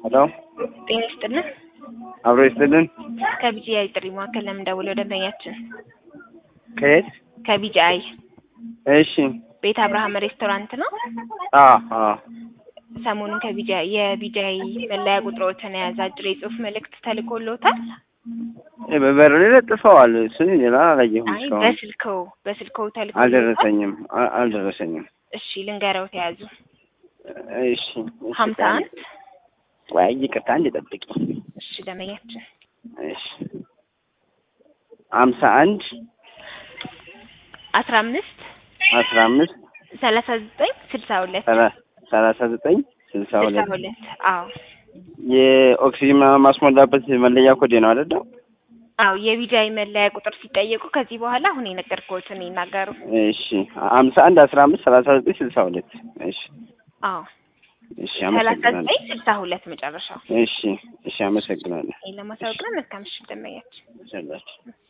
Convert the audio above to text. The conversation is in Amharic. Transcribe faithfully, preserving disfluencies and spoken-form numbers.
ሄሎ ጤና ይስጥልን። አብሮ ይስጥልን። ከቢጂአይ ጥሪ ማዕከል ለምን ደውለው ደንበኛችን? ከየት? ከቢጂአይ። እሺ። ቤት አብርሃም ሬስቶራንት ነው? አዎ አዎ። ሰሞኑን ከቢጂአይ የቢጂአይ መለያ ቁጥሮችን የያዘ አጭር የጽሁፍ መልእክት ተልኮልዎታል? በበር ላይ ለጥፈዋል። እሱን ሌላ አላየሁም አይ እስካሁን። በስልክዎ በስልክዎ ተልኮልዎታል? አልደረሰኝም አ- አልደረሰኝም። እሺ ልንገረው ተያዙ። እሺ። ሀምሳ አንድ ወይ ይቅርታ አንዴ ጠብቂ። እሺ ደንበኛችን እሺ። ሀምሳ አንድ አስራ አምስት አስራ አምስት ሰላሳ ዘጠኝ ስልሳ ሁለት ሰላሳ ዘጠኝ ስልሳ ስልሳ ሁለት ሁለት አዎ የኦክሲጅን ማስሞላበት መለያ ኮድ ነው አይደል? አዎ የቢጂአይ መለያ ቁጥር ሲጠየቁ ከዚህ በኋላ አሁን የነገርኩዎትን ይናገሩ። እሺ። ሀምሳ አንድ አስራ አምስት ሰላሳ ዘጠኝ ስልሳ ሁለት እሺ። አዎ እሺ ሰላሳ አመሰግናለሁ። ዘጠኝ ስልሳ ሁለት መጨረሻው። እሺ እሺ አመሰግናለሁ። ይሄን ለማሳወቅ ነው። መልካም ምሽት ደንበኛችን። ሰላም